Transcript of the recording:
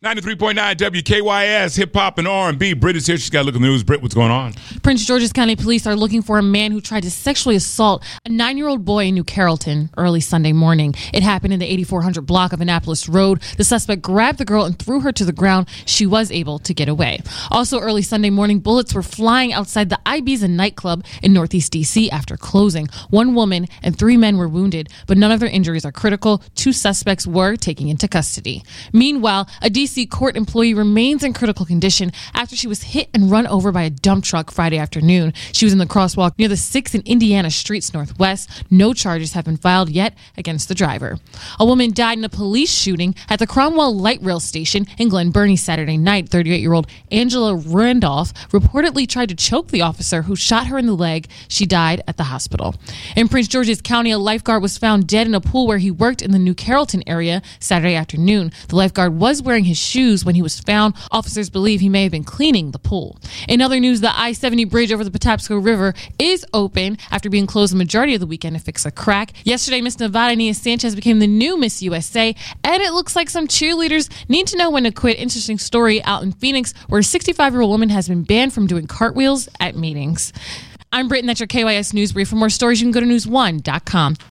93.9 WKYS, hip-hop and R&B. Britt is here. She's got to look at the news. Britt, what's going on? Prince George's County Police are looking for a man who tried to sexually assault a 9-year-old boy in New Carrollton early Sunday morning. It happened in the 8400 block of Annapolis Road. The suspect grabbed the girl and threw her to the ground. She was able to get away. Also early Sunday morning, bullets were flying outside the Ibiza nightclub in Northeast D.C. after closing. 1 woman and 3 men were wounded, but none of their injuries are critical. 2 suspects were taken into custody. Meanwhile, a D.C. court employee remains in critical condition after she was hit and run over by a dump truck Friday afternoon. She was in the crosswalk near the 6th and Indiana Streets Northwest. No charges have been filed yet against the driver. A woman died in a police shooting at the Cromwell Light Rail Station in Glen Burnie Saturday night. 38-year-old Angela Randolph reportedly tried to choke the officer who shot her in the leg. She died at the hospital. In Prince George's County, a lifeguard was found dead in a pool where he worked in the New Carrollton area Saturday afternoon. The lifeguard was wearing his shoes when he was found. Officers believe he may have been cleaning the pool. In other news, the I-70 bridge over the Patapsco River is open after being closed the majority of the weekend to fix a crack. Yesterday, Miss Nevada Nia Sanchez became the new Miss USA, and it looks like some cheerleaders need to know when to quit. Interesting story out in Phoenix where a 65-year-old woman has been banned from doing cartwheels at meetings. I'm Britt, and that's your KYS News Brief. For more stories, you can go to news1.com.